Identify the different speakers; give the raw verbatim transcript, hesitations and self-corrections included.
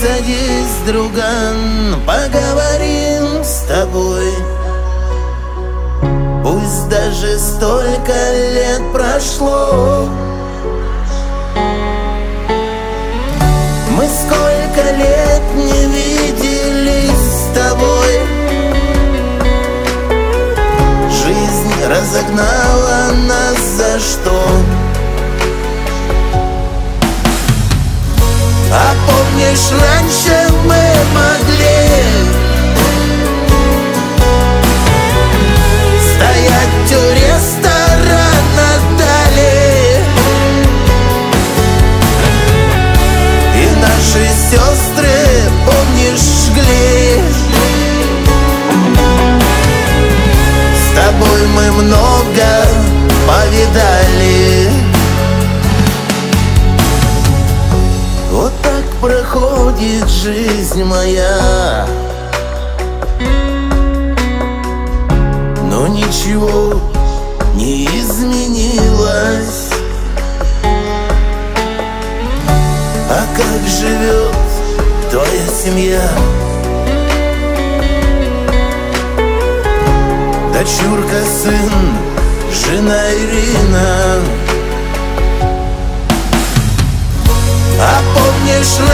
Speaker 1: Садись, друган, поговорим с тобой. Пусть даже столько лет прошло, мы сколько лет не виделись с тобой. Жизнь разогнала нас за что? А помнишь, раньше мы могли стоять у ресторана Дали, и наши сестры, помнишь, жгли. С тобой мы много повидали. Вот так проходит жизнь моя, но ничего не изменилось. А как живет твоя семья? Дочурка, сын, жена Ирина. А помнишь,